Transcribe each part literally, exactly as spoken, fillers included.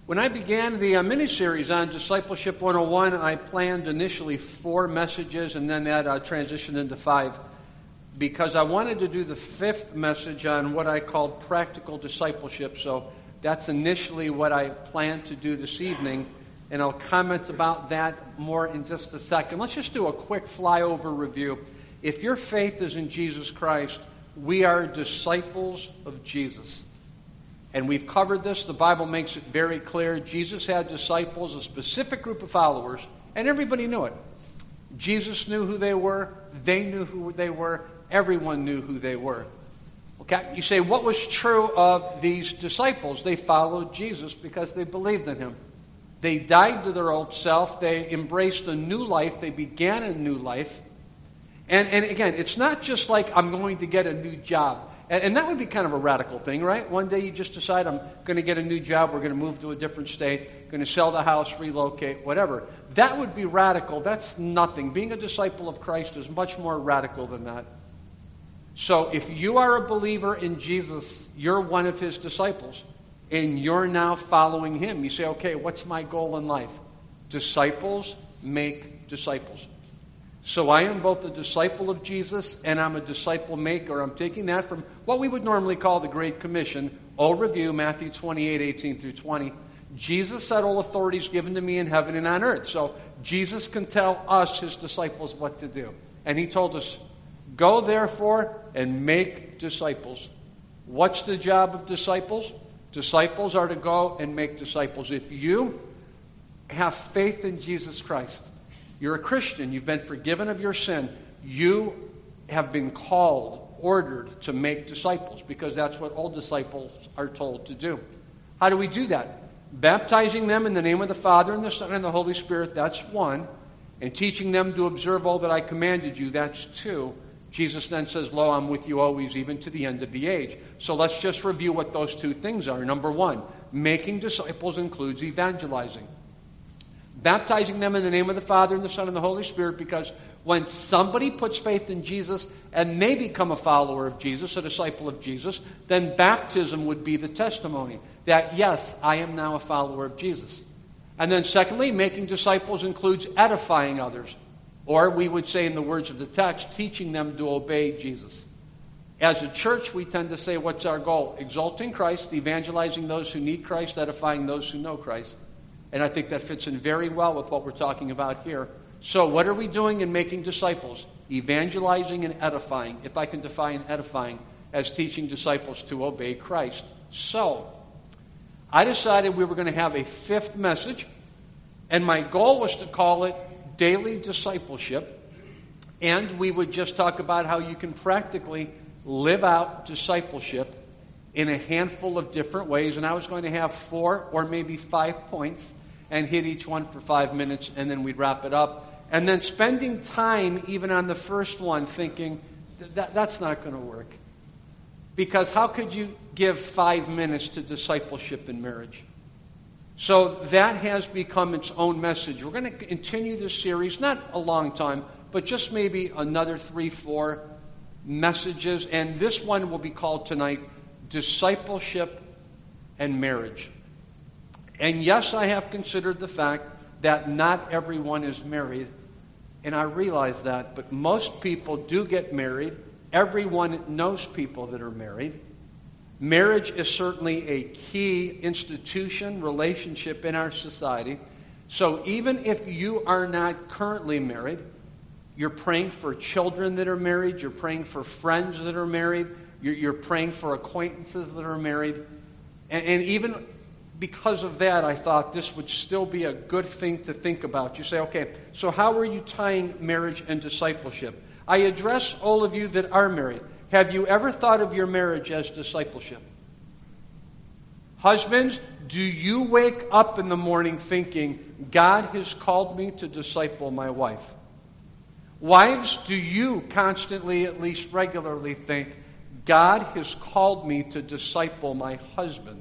When I began the uh, mini-series on Discipleship one oh one, I planned initially four messages, and then that uh, transitioned into five, because I wanted to do the fifth message on what I called practical discipleship. So that's initially what I planned to do this evening, and I'll comment about that more in just a second. Let's just do a quick flyover review. If your faith is in Jesus Christ, we are disciples of Jesus. And we've covered this. The Bible makes it very clear. Jesus had disciples, a specific group of followers, and everybody knew it. Jesus knew who they were. They knew who they were. Everyone knew who they were. Okay, you say, what was true of these disciples? They followed Jesus because they believed in him. They died to their old self. They embraced a new life. They began a new life. And, and again, it's not just like I'm going to get a new job. And, and that would be kind of a radical thing, right? One day you just decide, I'm going to get a new job. We're going to move to a different state. Going to sell the house, relocate, whatever. That would be radical. That's nothing. Being a disciple of Christ is much more radical than that. So if you are a believer in Jesus, you're one of his disciples. And you're now following him. You say, okay, what's my goal in life? Disciples make disciples. So I am both a disciple of Jesus and I'm a disciple maker. I'm taking that from what we would normally call the Great Commission. Old review, Matthew twenty-eight, eighteen through twenty. Jesus said, all authority is given to me in heaven and on earth. So Jesus can tell us, his disciples, what to do. And he told us, go therefore and make disciples. What's the job of disciples? Disciples are to go and make disciples. If you have faith in Jesus Christ, you're a Christian, you've been forgiven of your sin, you have been called, ordered to make disciples, because that's what all disciples are told to do. How do we do that? Baptizing them in the name of the Father and the Son and the Holy Spirit, that's one. And teaching them to observe all that I commanded you, that's two. Jesus then says, lo, I'm with you always, even to the end of the age. So let's just review what those two things are. Number one, making disciples includes evangelizing. Baptizing them in the name of the Father and the Son and the Holy Spirit, because when somebody puts faith in Jesus and they become a follower of Jesus, a disciple of Jesus, then baptism would be the testimony that, yes, I am now a follower of Jesus. And then secondly, making disciples includes edifying others. Or we would say in the words of the text, teaching them to obey Jesus. As a church, we tend to say, what's our goal? Exalting Christ, evangelizing those who need Christ, edifying those who know Christ. And I think that fits in very well with what we're talking about here. So what are we doing in making disciples? Evangelizing and edifying. If I can define edifying as teaching disciples to obey Christ. So I decided we were going to have a fifth message. And my goal was to call it Daily Discipleship, and we would just talk about how you can practically live out discipleship in a handful of different ways. And I was going to have four or maybe five points and hit each one for five minutes, and then we'd wrap it up. And then spending time even on the first one thinking, that, that's not going to work. Because how could you give five minutes to discipleship in marriage? So that has become its own message. We're going to continue this series, not a long time, but just maybe another three, four messages. And this one will be called tonight, Discipleship and Marriage. And yes, I have considered the fact that not everyone is married. And I realize that. But most people do get married. Everyone knows people that are married. Marriage is certainly a key institution, relationship in our society. So even if you are not currently married, you're praying for children that are married, you're praying for friends that are married, you're, you're praying for acquaintances that are married. And, and even because of that, I thought this would still be a good thing to think about. You say, okay, so how are you tying marriage and discipleship? I address all of you that are married. Have you ever thought of your marriage as discipleship? Husbands, do you wake up in the morning thinking, God has called me to disciple my wife? Wives, do you constantly, at least regularly, think, God has called me to disciple my husband?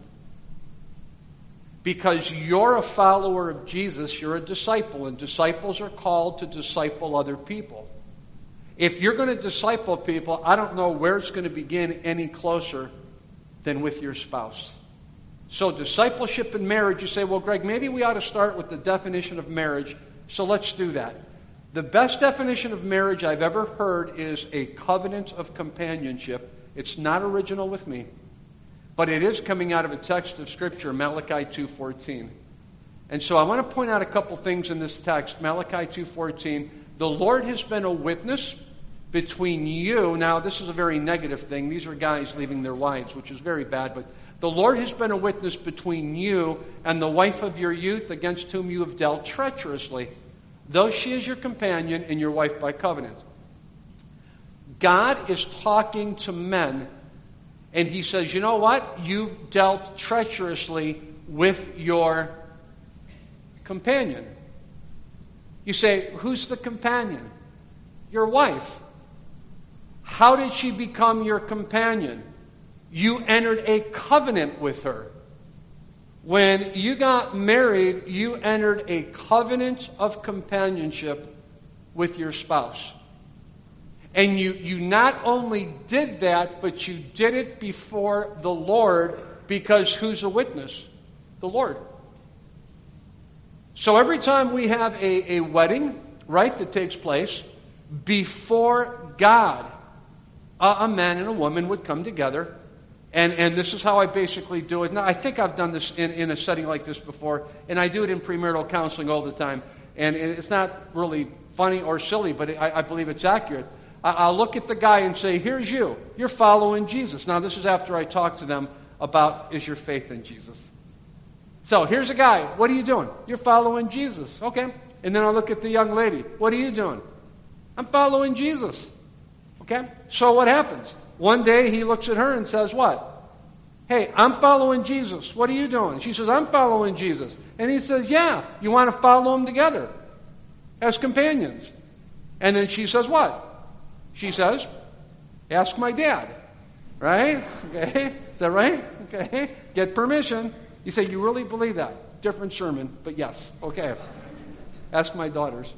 Because you're a follower of Jesus, you're a disciple, and disciples are called to disciple other people. If you're going to disciple people, I don't know where it's going to begin any closer than with your spouse. So discipleship in marriage, you say, well, Greg, maybe we ought to start with the definition of marriage, so let's do that. The best definition of marriage I've ever heard is a covenant of companionship. It's not original with me, but it is coming out of a text of Scripture, Malachi two fourteen. And so I want to point out a couple things in this text, Malachi two fourteen. The Lord has been a witness between you. Now, this is a very negative thing. These are guys leaving their wives, which is very bad, but the Lord has been a witness between you and the wife of your youth against whom you have dealt treacherously, though she is your companion and your wife by covenant. God is talking to men, and he says, you know what? You've dealt treacherously with your companion. You say, who's the companion? Your wife. How did she become your companion? You entered a covenant with her. When you got married, you entered a covenant of companionship with your spouse. And you, you not only did that, but you did it before the Lord, because who's a witness? The Lord. So every time we have a, a wedding, right, that takes place, before God, a, a man and a woman would come together. And, and this is how I basically do it. Now, I think I've done this in, in a setting like this before, and I do it in premarital counseling all the time. And it's not really funny or silly, but I, I believe it's accurate. I, I'll look at the guy and say, here's you. You're following Jesus. Now, this is after I talk to them about, is your faith in Jesus? So, here's a guy. What are you doing? You're following Jesus. Okay. And then I'll look at the young lady. What are you doing? I'm following Jesus. Okay. So, what happens? One day he looks at her and says, what? Hey, I'm following Jesus. What are you doing? She says, I'm following Jesus. And he says, yeah, you want to follow him together as companions. And then she says, what? She says, ask my dad. Right? Okay. Is that right? Okay. Get permission. You say, you really believe that? Different sermon, but yes. Okay. Ask my daughters.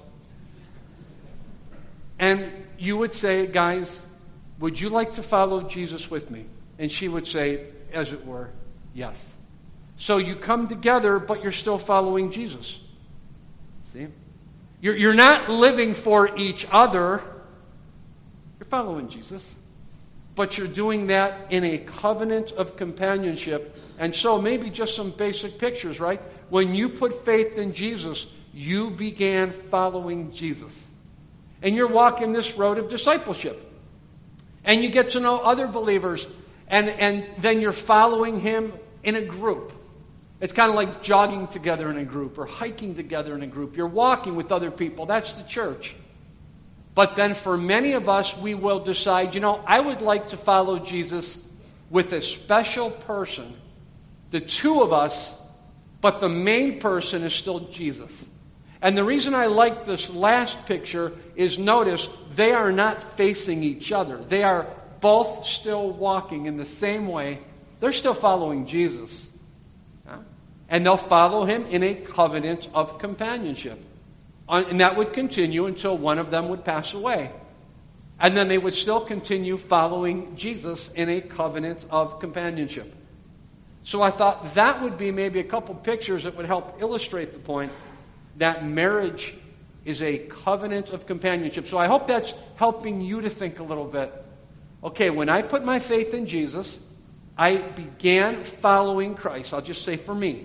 And you would say, guys, would you like to follow Jesus with me? And she would say, as it were, yes. So you come together, but you're still following Jesus. See? You're, you're not living for each other. You're following Jesus. But you're doing that in a covenant of companionship. And so maybe just some basic pictures, right? When you put faith in Jesus, you began following Jesus. And you're walking this road of discipleship. And you get to know other believers, and, and then you're following him in a group. It's kind of like jogging together in a group or hiking together in a group. You're walking with other people. That's the church. But then for many of us, we will decide, you know, I would like to follow Jesus with a special person. The two of us, but the main person is still Jesus. And the reason I like this last picture is, notice, they are not facing each other. They are both still walking in the same way. They're still following Jesus. Yeah? And they'll follow him in a covenant of companionship. And that would continue until one of them would pass away. And then they would still continue following Jesus in a covenant of companionship. So I thought that would be maybe a couple pictures that would help illustrate the point that marriage is a covenant of companionship. So I hope that's helping you to think a little bit. Okay, when I put my faith in Jesus, I began following Christ. I'll just say for me.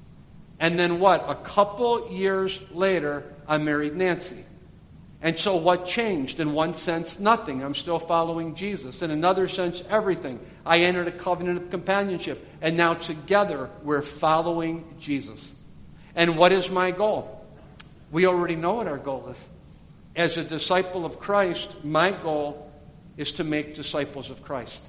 And then what? A couple years later, I married Nancy. And so what changed? In one sense, nothing. I'm still following Jesus. In another sense, everything. I entered a covenant of companionship. And now together, we're following Jesus. And what is my goal? We already know what our goal is. As a disciple of Christ, my goal is to make disciples of Christ.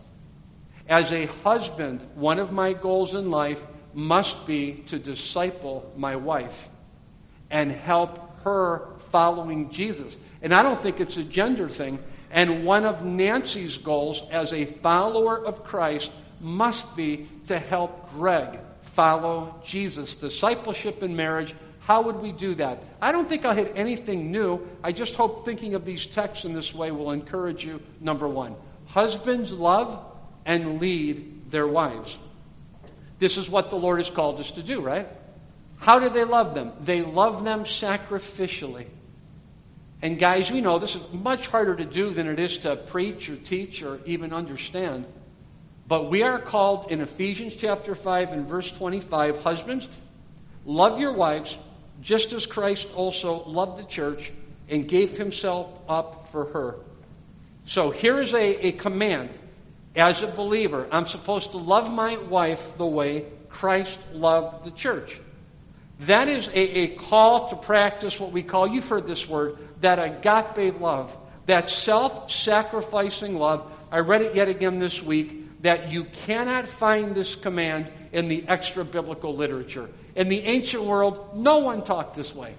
As a husband, one of my goals in life must be to disciple my wife and help her following Jesus. And I don't think it's a gender thing. And one of Nancy's goals as a follower of Christ must be to help Greg follow Jesus. Discipleship in marriage. How would we do that? I don't think I'll hit anything new. I just hope thinking of these texts in this way will encourage you. Number one, husbands love and lead their wives. This is what the Lord has called us to do, right? How do they love them? They love them sacrificially. And guys, we know this is much harder to do than it is to preach or teach or even understand. But we are called in Ephesians chapter five and verse twenty-five, husbands, love your wives just as Christ also loved the church and gave himself up for her. So here is a, a command. As a believer, I'm supposed to love my wife the way Christ loved the church. That is a, a call to practice what we call, you've heard this word, that agape love, that self-sacrificing love. I read it yet again this week, that you cannot find this command in the extra-biblical literature. In the ancient world, no one talked this way.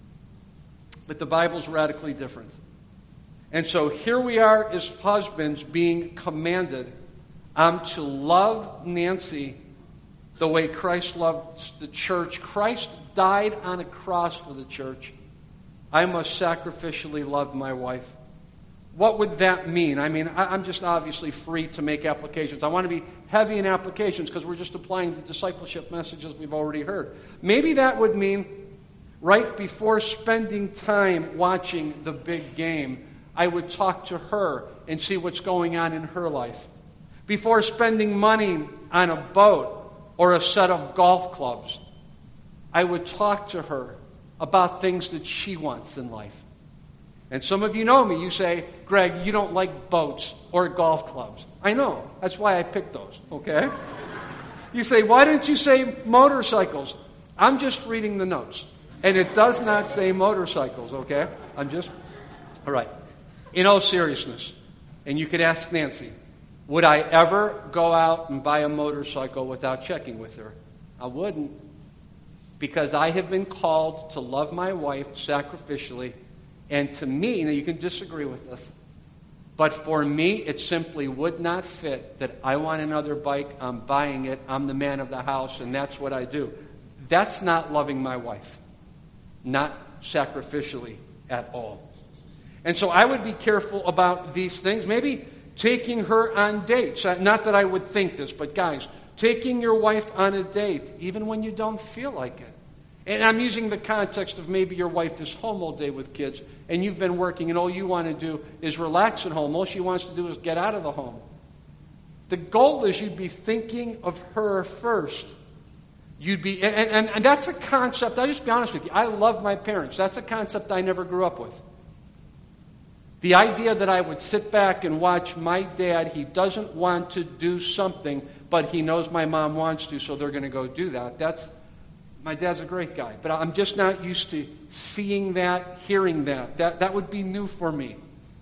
But the Bible's radically different. And so here we are as husbands being commanded um, to love Nancy the way Christ loved the church. Christ died on a cross for the church. I must sacrificially love my wife. What would that mean? I mean, I'm just obviously free to make applications. I want to be heavy in applications because we're just applying the discipleship messages we've already heard. Maybe that would mean right before spending time watching the big game, I would talk to her and see what's going on in her life. Before spending money on a boat or a set of golf clubs, I would talk to her about things that she wants in life. And some of you know me. You say, Greg, you don't like boats or golf clubs. I know. That's why I picked those, okay? You say, why didn't you say motorcycles? I'm just reading the notes. And it does not say motorcycles, okay? I'm just... All right. In all seriousness, and you could ask Nancy, would I ever go out and buy a motorcycle without checking with her? I wouldn't. Because I have been called to love my wife sacrificially. And to me, now you can disagree with this, but for me, it simply would not fit that I want another bike, I'm buying it, I'm the man of the house, and that's what I do. That's not loving my wife. Not sacrificially at all. And so I would be careful about these things. Maybe taking her on dates. Not that I would think this, but guys, taking your wife on a date, even when you don't feel like it. And I'm using the context of maybe your wife is home all day with kids, and you've been working, and all you want to do is relax at home. All she wants to do is get out of the home. The goal is you'd be thinking of her first. You'd be, and, and, and that's a concept, I'll just be honest with you, I love my parents. That's a concept I never grew up with. The idea that I would sit back and watch my dad, he doesn't want to do something, but he knows my mom wants to, so they're going to go do that. That's, my dad's a great guy, but I'm just not used to seeing that, hearing that. That, that would be new for me.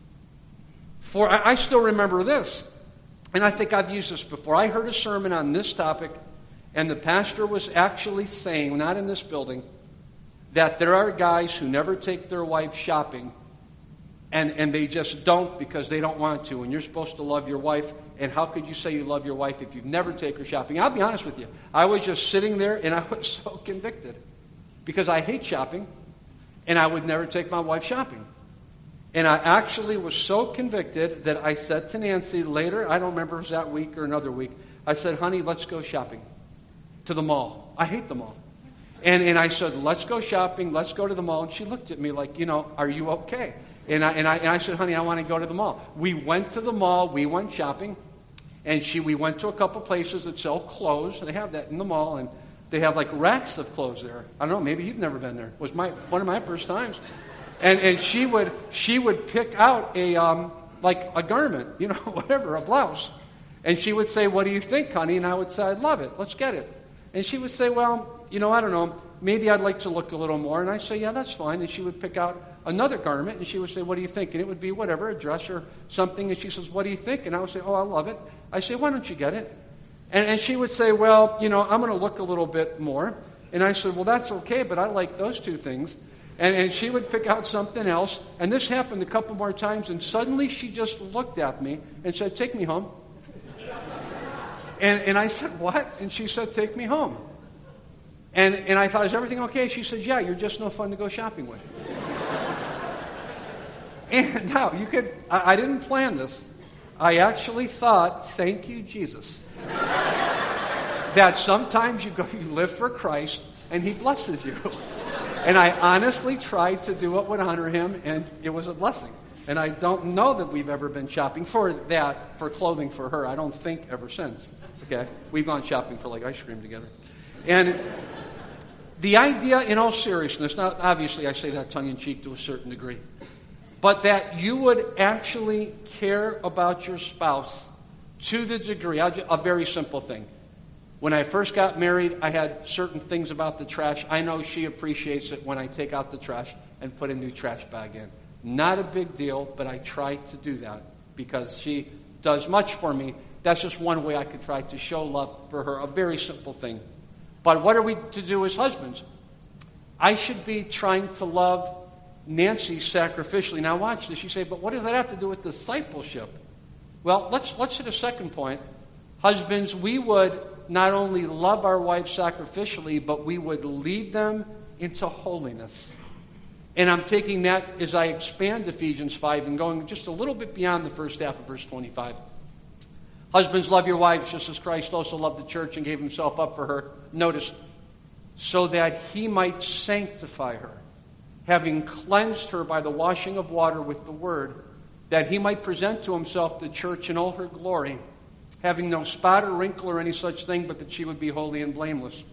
For I, I still remember this, and I think I've used this before. I heard a sermon on this topic, and the pastor was actually saying, not in this building, that there are guys who never take their wife shopping, and, and they just don't because they don't want to. And you're supposed to love your wife, and how could you say you love your wife if you never take her shopping? I'll be honest with you. I was just sitting there, and I was so convicted because I hate shopping, and I would never take my wife shopping. And I actually was so convicted that I said to Nancy later, I don't remember if it was that week or another week, I said, honey, let's go shopping to the mall. I hate the mall. And, and I said, let's go shopping, let's go to the mall. And she looked at me like, you know, are you okay? And I, and I, and I said, honey, I want to go to the mall. We went to the mall, we went shopping, and she, we went to a couple places that sell clothes. They have that in the mall, and they have like racks of clothes there. I don't know, maybe you've never been there. It was my, one of my first times. And, and she would, she would pick out a, um, like a garment, you know, whatever, a blouse. And she would say, what do you think, honey? And I would say, I love it, let's get it. And she would say, well, you know, I don't know, maybe I'd like to look a little more. And I'd say, yeah, that's fine. And she would pick out another garment, and she would say, what do you think? And it would be whatever, a dress or something. And she says, what do you think? And I would say, oh, I love it. I say, why don't you get it? And, and she would say, well, you know, I'm going to look a little bit more. And I said, well, that's okay, but I like those two things. And, and she would pick out something else. And this happened a couple more times, and suddenly she just looked at me and said, take me home. and, and I said, what? And she said, take me home. And, and I thought, is everything okay? She said, yeah, you're just no fun to go shopping with. And now, you could, I, I didn't plan this. I actually thought, thank you, Jesus. that sometimes you go, you live for Christ, and He blesses you. And I honestly tried to do what would honor Him, and it was a blessing. And I don't know that we've ever been shopping for that, for clothing for her. I don't think ever since. Okay? We've gone shopping for like ice cream together. And the idea, in all seriousness, now obviously I say that tongue-in-cheek to a certain degree, but that you would actually care about your spouse to the degree, a very simple thing. When I first got married, I had certain things about the trash. I know she appreciates it when I take out the trash and put a new trash bag in. Not a big deal, but I try to do that because she does much for me. That's just one way I could try to show love for her, a very simple thing. But what are we to do as husbands? I should be trying to love Nancy sacrificially. Now watch this. You say, but what does that have to do with discipleship? Well, let's let's hit a second point. Husbands, we would not only love our wives sacrificially, but we would lead them into holiness. And I'm taking that as I expand Ephesians five and going just a little bit beyond the first half of verse twenty-five. Husbands, love your wives just as Christ also loved the church and gave Himself up for her. Notice, so that He might sanctify her, having cleansed her by the washing of water with the word, that He might present to Himself the church in all her glory, having no spot or wrinkle or any such thing, but that she would be holy and blameless.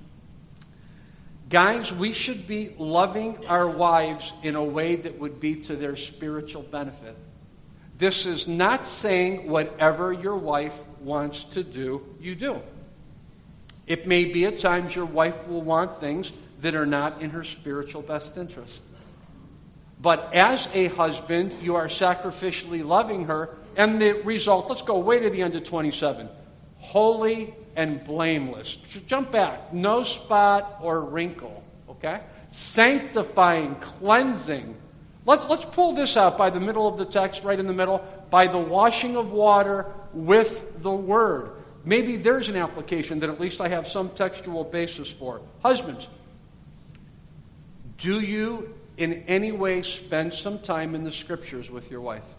Guys, we should be loving our wives in a way that would be to their spiritual benefit. This is not saying whatever your wife wants to do, you do. It may be at times your wife will want things that are not in her spiritual best interest. But as a husband, you are sacrificially loving her, and the result, let's go way to the end of twenty-seven. Holy and blameless. Jump back. No spot or wrinkle. Okay? Sanctifying, cleansing. Let's, let's pull this out by the middle of the text, right in the middle. By the washing of water with the word. Maybe there's an application that at least I have some textual basis for. Husbands, do you in any way spend some time in the Scriptures with your wife?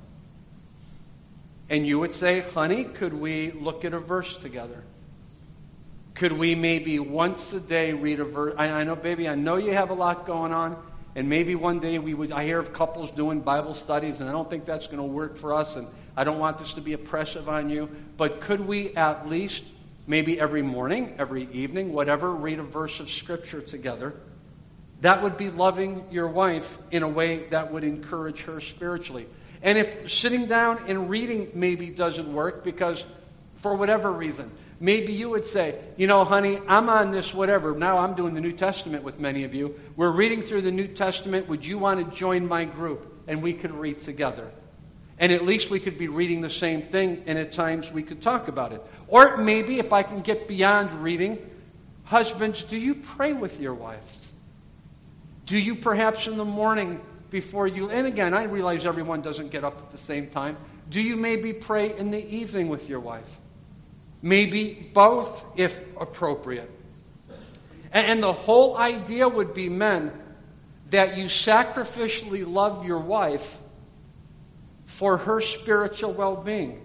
And you would say, honey, could we look at a verse together? Could we maybe once a day read a verse? I, I know, baby, I know you have a lot going on, and maybe one day we would. I hear of couples doing Bible studies, and I don't think that's going to work for us, and I don't want this to be oppressive on you. But could we at least, maybe every morning, every evening, whatever, read a verse of Scripture together? That would be loving your wife in a way that would encourage her spiritually. And if sitting down and reading maybe doesn't work because for whatever reason, maybe you would say, you know, honey, I'm on this whatever. Now I'm doing the New Testament with many of you. We're reading through the New Testament. Would you want to join my group? And we could read together. And at least we could be reading the same thing, and at times we could talk about it. Or maybe if I can get beyond reading, husbands, do you pray with your wives? Do you perhaps in the morning before you, and again, I realize everyone doesn't get up at the same time. Do you maybe pray in the evening with your wife? Maybe both, if appropriate. And, and the whole idea would be, men, that you sacrificially love your wife for her spiritual well-being.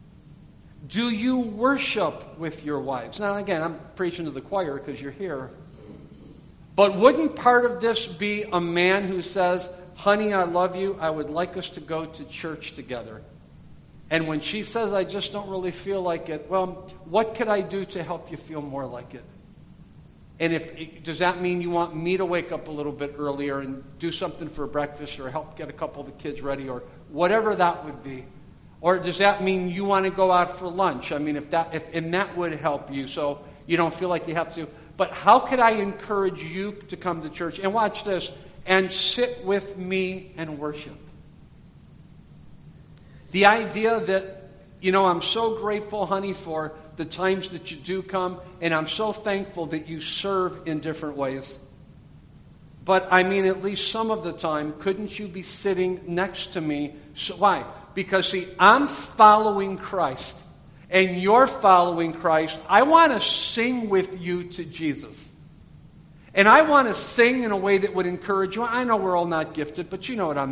Do you worship with your wives? Now, again, I'm preaching to the choir because you're here. But wouldn't part of this be a man who says, honey, I love you. I would like us to go to church together. And when she says, I just don't really feel like it, well, what could I do to help you feel more like it? And if does that mean you want me to wake up a little bit earlier and do something for breakfast or help get a couple of the kids ready or whatever that would be? Or does that mean you want to go out for lunch? I mean, if that if and that would help you so you don't feel like you have to. But how could I encourage you to come to church? And watch this. And sit with me and worship. The idea that, you know, I'm so grateful, honey, for the times that you do come, and I'm so thankful that you serve in different ways. But, I mean, at least some of the time, couldn't you be sitting next to me? So, why? Because, see, I'm following Christ, and you're following Christ. I want to sing with you to Jesus. And I want to sing in a way that would encourage you. I know we're all not gifted, but you know what I mean.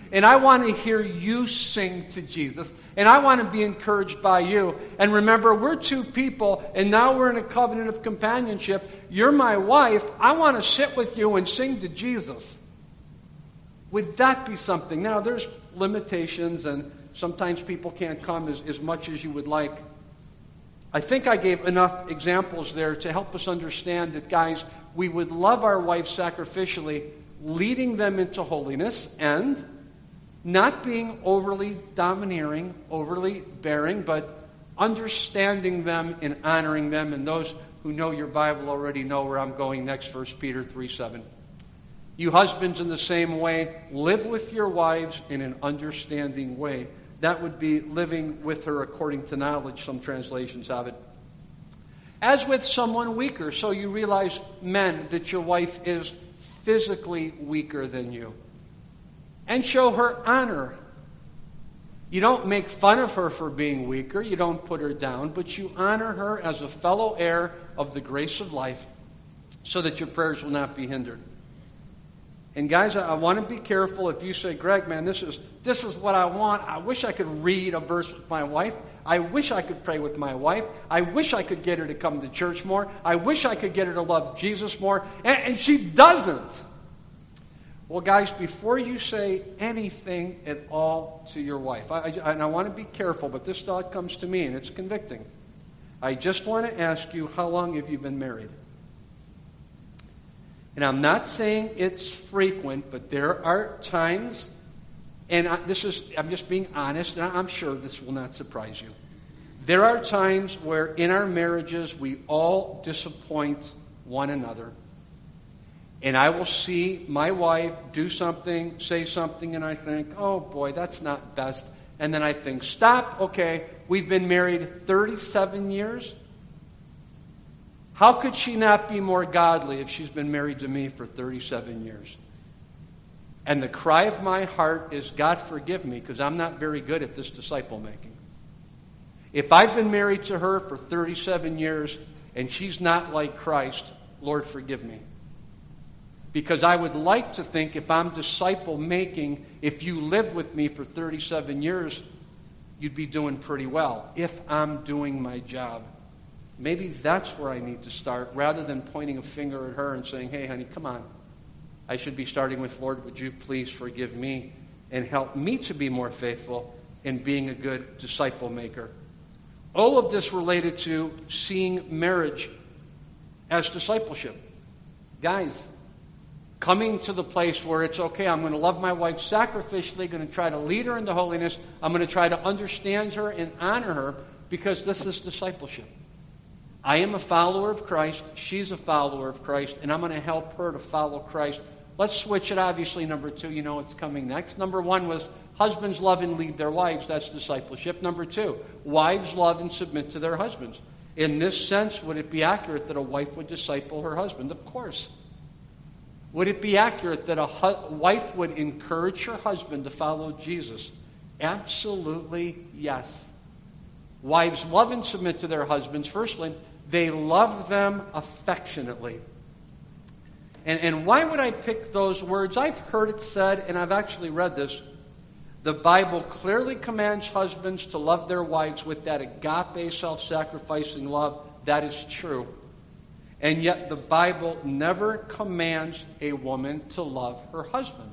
and I want to hear you sing to Jesus, and I want to be encouraged by you. And remember, we're two people, and now we're in a covenant of companionship. You're my wife. I want to sit with you and sing to Jesus. Would that be something? Now, there's limitations, and sometimes people can't come as, as much as you would like. I think I gave enough examples there to help us understand that, guys, we would love our wives sacrificially, leading them into holiness and not being overly domineering, overly bearing, but understanding them and honoring them. And those who know your Bible already know where I'm going next, First Peter three seven. You husbands, in the same way, live with your wives in an understanding way. That would be living with her according to knowledge, some translations have it. As with someone weaker, so you realize, men, that your wife is physically weaker than you. And show her honor. You don't make fun of her for being weaker, you don't put her down, but you honor her as a fellow heir of the grace of life so that your prayers will not be hindered. And guys, I, I want to be careful if you say, Greg, man, this is this is what I want. I wish I could read a verse with my wife. I wish I could pray with my wife. I wish I could get her to come to church more. I wish I could get her to love Jesus more. And, and she doesn't. Well, guys, before you say anything at all to your wife, I, I, and I want to be careful, but this thought comes to me, and it's convicting. I just want to ask you, how long have you been married? And I'm not saying it's frequent, but there are times, and I, this is, I'm just being honest, and I'm sure this will not surprise you. There are times where in our marriages we all disappoint one another. And I will see my wife do something, say something, and I think, oh boy, that's not best. And then I think, stop, okay, we've been married thirty-seven years. How could she not be more godly if she's been married to me for thirty-seven years? And the cry of my heart is, God forgive me, because I'm not very good at this disciple making. If I've been married to her for thirty-seven years and she's not like Christ, Lord forgive me. Because I would like to think if I'm disciple making, if you lived with me for thirty-seven years, you'd be doing pretty well, if I'm doing my job. Maybe that's where I need to start, rather than pointing a finger at her and saying, hey, honey, come on. I should be starting with, Lord, would you please forgive me and help me to be more faithful in being a good disciple maker. All of this related to seeing marriage as discipleship. Guys, coming to the place where it's okay, I'm going to love my wife sacrificially, going to try to lead her into holiness, I'm going to try to understand her and honor her, because this is discipleship. I am a follower of Christ, she's a follower of Christ, and I'm going to help her to follow Christ. Let's switch it, obviously, number two, you know what's coming next. Number one was husbands love and lead their wives, that's discipleship. Number two, wives love and submit to their husbands. In this sense, would it be accurate that a wife would disciple her husband? Of course. Would it be accurate that a hu- wife would encourage her husband to follow Jesus? Absolutely yes. Wives love and submit to their husbands. Firstly, they love them affectionately. And, and why would I pick those words? I've heard it said, and I've actually read this. The Bible clearly commands husbands to love their wives with that agape, self-sacrificing love. That is true. And yet the Bible never commands a woman to love her husband.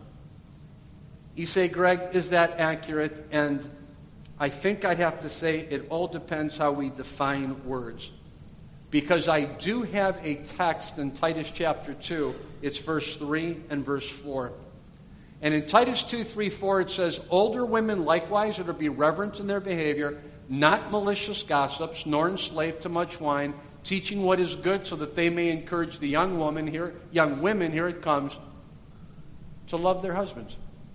You say, Greg, is that accurate? And I think I'd have to say it all depends how we define words. Because I do have a text in Titus chapter two. It's verse three and verse four. And in Titus two, three, four, it says, older women likewise are to be reverent in their behavior, not malicious gossips, nor enslaved to much wine, teaching what is good so that they may encourage the young woman, here, young women, here it comes, to love their husbands.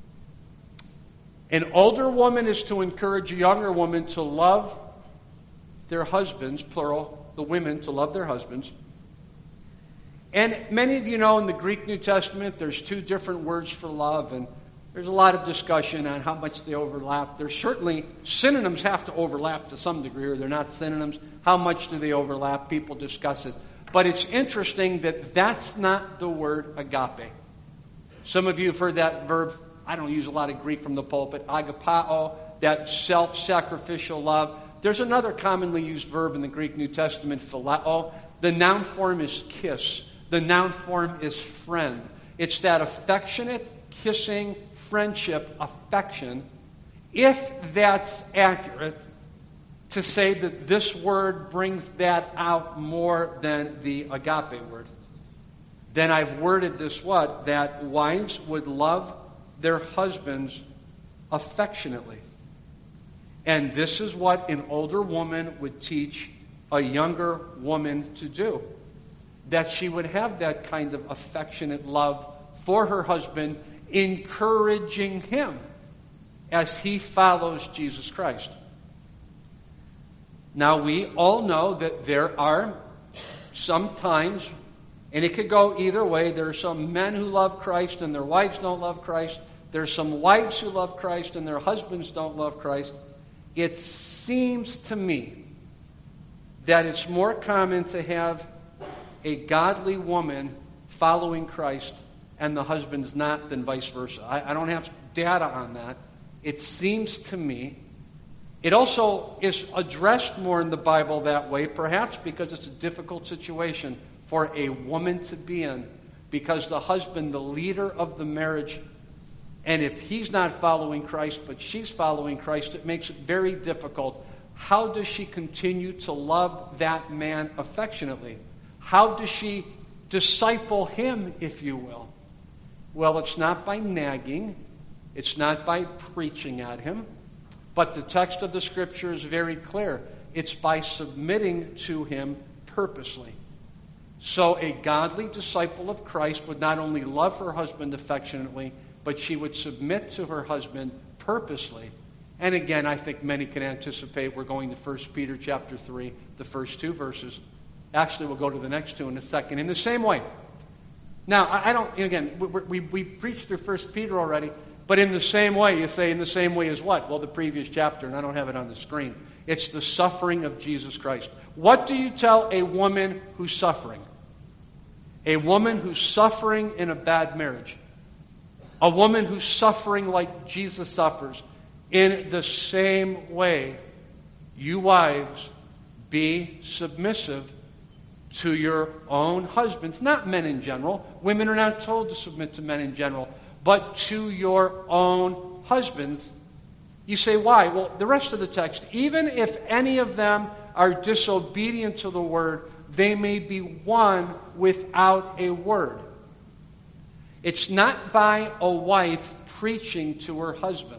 An older woman is to encourage a younger woman to love their husbands, plural, the women to love their husbands. And many of you know in the Greek New Testament there's two different words for love, and there's a lot of discussion on how much they overlap. There's certainly, synonyms have to overlap to some degree, or they're not synonyms. How much do they overlap? People discuss it. But it's interesting that that's not the word agape. Some of you have heard that verb, I don't use a lot of Greek from the pulpit, agapao, that self-sacrificial love. There's another commonly used verb in the Greek New Testament, phileo. The noun form is kiss. The noun form is friend. It's that affectionate, kissing, friendship, affection. If that's accurate, to say that this word brings that out more than the agape word, then I've worded this what? That wives would love their husbands affectionately. And this is what an older woman would teach a younger woman to do. That she would have that kind of affectionate love for her husband, encouraging him as he follows Jesus Christ. Now, we all know that there are some times, and it could go either way, there are some men who love Christ and their wives don't love Christ. There are some wives who love Christ and their husbands don't love Christ. It seems to me that it's more common to have a godly woman following Christ and the husband's not than vice versa. I, I don't have data on that. It seems to me. It also is addressed more in the Bible that way, perhaps because it's a difficult situation for a woman to be in, because the husband, the leader of the marriage, and if he's not following Christ but she's following Christ, it makes it very difficult. How does she continue to love that man affectionately? How does she disciple him, if you will? Well, it's not by nagging. It's not by preaching at him. But the text of the Scripture is very clear. It's by submitting to him purposely. So a godly disciple of Christ would not only love her husband affectionately, but she would submit to her husband purposely. And again, I think many can anticipate we're going to First Peter chapter three, the first two verses. Actually, we'll go to the next two in a second. In the same way. Now, I, I don't, again, we, we, we preached through First Peter already, but in the same way, you say in the same way as what? Well, the previous chapter, and I don't have it on the screen. It's the suffering of Jesus Christ. What do you tell a woman who's suffering? A woman who's suffering in a bad marriage. A woman who's suffering like Jesus suffers. In the same way, you wives, be submissive to your own husbands. Not men in general. Women are not told to submit to men in general. But to your own husbands. You say, why? Well, the rest of the text, even if any of them are disobedient to the word, they may be won without a word. It's not by a wife preaching to her husband.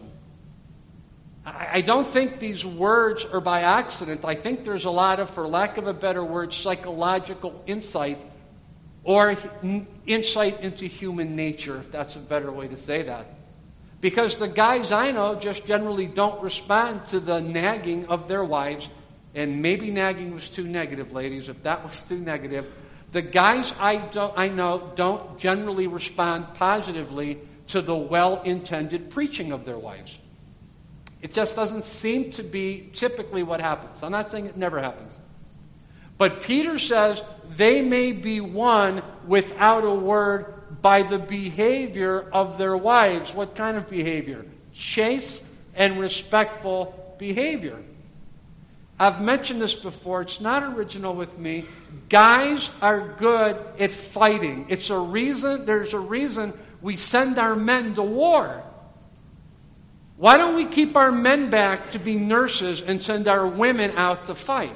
I don't think these words are by accident. I think there's a lot of, for lack of a better word, psychological insight or insight into human nature, if that's a better way to say that. Because the guys I know just generally don't respond to the nagging of their wives. And maybe nagging was too negative, ladies. If that was too negative, the guys I, don't, I know don't generally respond positively to the well-intended preaching of their wives. It just doesn't seem to be typically what happens. I'm not saying it never happens. But Peter says they may be won without a word by the behavior of their wives. What kind of behavior? Chaste and respectful behavior. I've mentioned this before. It's not original with me. Guys are good at fighting. It's a reason, there's a reason we send our men to war. Why don't we keep our men back to be nurses and send our women out to fight?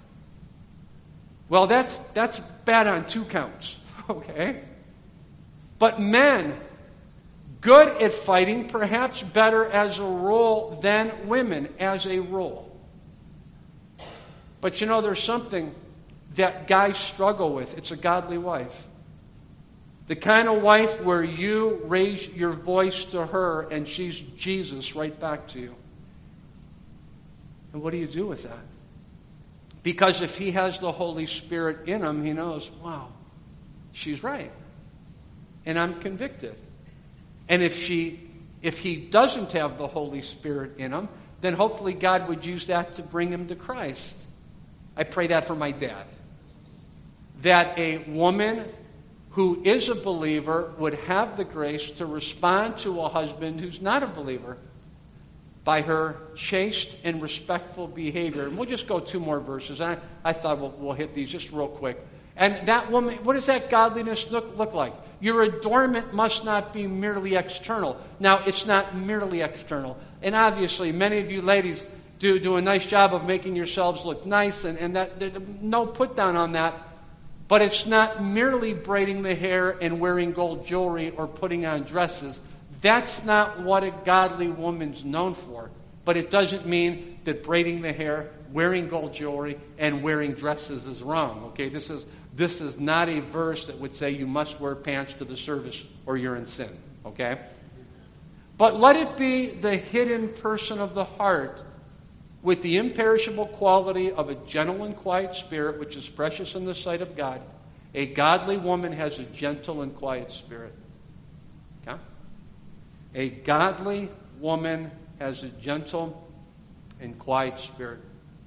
Well, that's that's bad on two counts, okay? But men, good at fighting, perhaps better as a rule than women as a rule. But you know, there's something that guys struggle with. It's a godly wife. The kind of wife where you raise your voice to her and she's Jesus right back to you. And what do you do with that? Because if he has the Holy Spirit in him, he knows, wow, she's right. And I'm convicted. And if she, if he doesn't have the Holy Spirit in him, then hopefully God would use that to bring him to Christ. I pray that for my dad. That a woman who is a believer would have the grace to respond to a husband who's not a believer by her chaste and respectful behavior. And we'll just go two more verses. I, I thought we'll, we'll hit these just real quick. And that woman, what does that godliness look, look like? Your adornment must not be merely external. Now, it's not merely external. And obviously, many of you ladies do, do a nice job of making yourselves look nice, and, and that no put down on that. But it's not merely braiding the hair and wearing gold jewelry or putting on dresses. That's not what a godly woman's known for. But it doesn't mean that braiding the hair, wearing gold jewelry, and wearing dresses is wrong. Okay, this is this is not a verse that would say you must wear pants to the service or you're in sin. Okay? But let it be the hidden person of the heart with the imperishable quality of a gentle and quiet spirit, which is precious in the sight of God. A godly woman has a gentle and quiet spirit. Okay? A godly woman has a gentle and quiet spirit.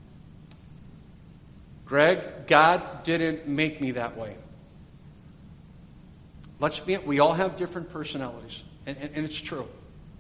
Greg, God didn't make me that way. Let's be, we all have different personalities, and, and, and it's true.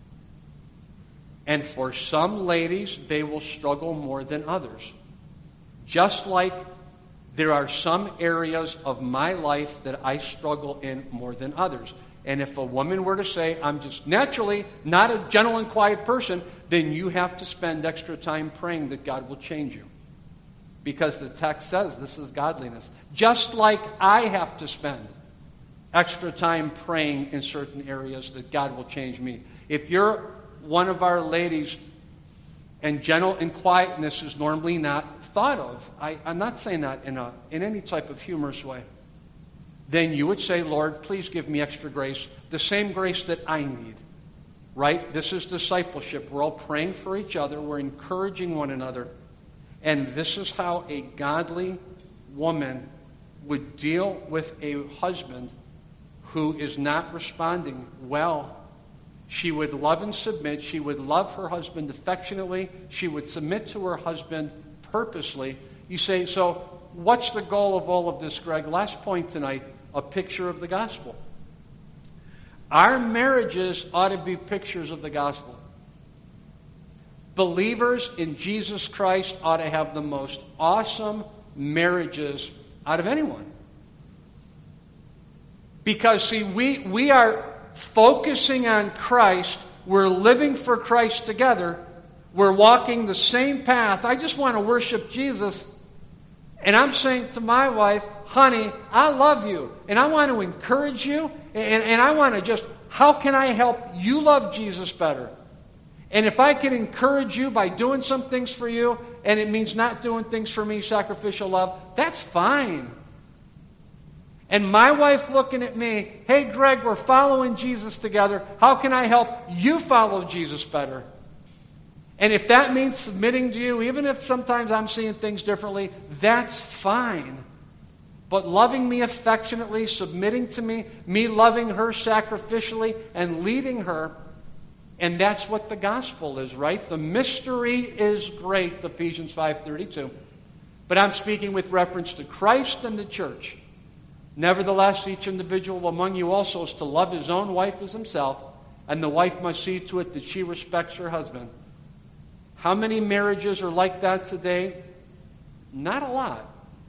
And for some ladies, they will struggle more than others. Just like there are some areas of my life that I struggle in more than others. And if a woman were to say, I'm just naturally not a gentle and quiet person, then you have to spend extra time praying that God will change you. Because the text says this is godliness. Just like I have to spend extra time praying in certain areas that God will change me. If you're one of our ladies and gentle and quietness is normally not thought of, I, I'm not saying that in a in any type of humorous way, then you would say, Lord, please give me extra grace, the same grace that I need. Right? This is discipleship. We're all praying for each other. We're encouraging one another. And this is how a godly woman would deal with a husband who is not responding well. She would love and submit. She would love her husband affectionately. She would submit to her husband purposely. You say, so what's the goal of all of this, Greg? Last point tonight, a picture of the gospel. Our marriages ought to be pictures of the gospel. Believers in Jesus Christ ought to have the most awesome marriages out of anyone. Because, see, we, we are focusing on Christ. We're living for Christ together. We're walking the same path. I just want to worship Jesus. And I'm saying to my wife, honey, I love you. And I want to encourage you. And, and I want to just, how can I help you love Jesus better? And if I can encourage you by doing some things for you, and it means not doing things for me, sacrificial love, that's fine. And my wife looking at me, hey, Greg, we're following Jesus together. How can I help you follow Jesus better? And if that means submitting to you, even if sometimes I'm seeing things differently, that's fine. But loving me affectionately, submitting to me, me loving her sacrificially, and leading her, and that's what the gospel is, right? The mystery is great, Ephesians five thirty-two. But I'm speaking with reference to Christ and the church. Nevertheless, each individual among you also is to love his own wife as himself, and the wife must see to it that she respects her husband. How many marriages are like that today? Not a lot.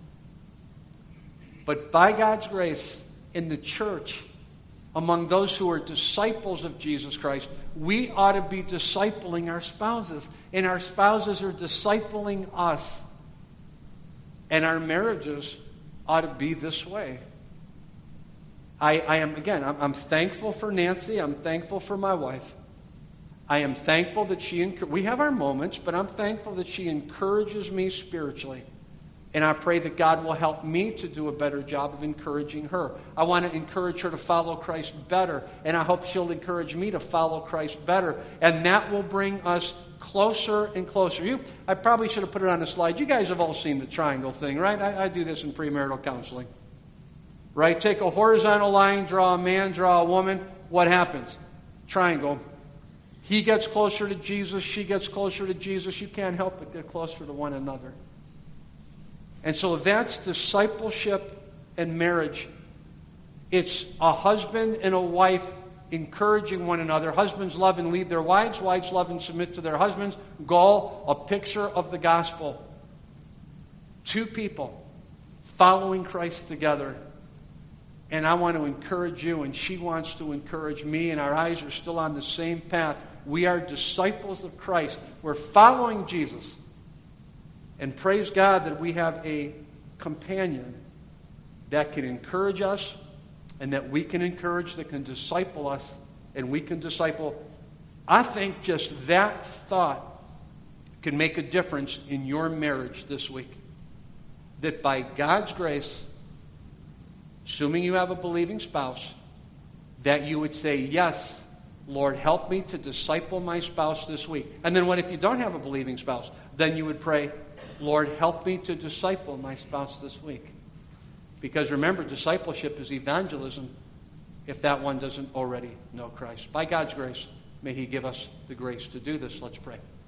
But by God's grace, in the church, among those who are disciples of Jesus Christ, we ought to be discipling our spouses. And our spouses are discipling us. And our marriages ought to be this way. I, I am, again, I'm, I'm thankful for Nancy. I'm thankful for my wife. I am thankful that she, we have our moments, but I'm thankful that she encourages me spiritually. And I pray that God will help me to do a better job of encouraging her. I want to encourage her to follow Christ better, and I hope she'll encourage me to follow Christ better. And that will bring us closer and closer. You, I probably should have put it on the slide. You guys have all seen the triangle thing, right? I, I do this in premarital counseling. Right? Take a horizontal line, draw a man, draw a woman. What happens? Triangle. He gets closer to Jesus, she gets closer to Jesus. You can't help but get closer to one another. And so that's discipleship and marriage. It's a husband and a wife encouraging one another. Husbands love and lead their wives. Wives love and submit to their husbands. Goal, a picture of the gospel. Two people following Christ together. And I want to encourage you, and she wants to encourage me, and our eyes are still on the same path. We are disciples of Christ. We're following Jesus. And praise God that we have a companion that can encourage us, and that we can encourage, that can disciple us, and we can disciple. I think just that thought can make a difference in your marriage this week. That by God's grace, assuming you have a believing spouse, that you would say, yes, Lord, help me to disciple my spouse this week. And then what if you don't have a believing spouse? Then you would pray, Lord, help me to disciple my spouse this week. Because remember, discipleship is evangelism if that one doesn't already know Christ. By God's grace, may He give us the grace to do this. Let's pray.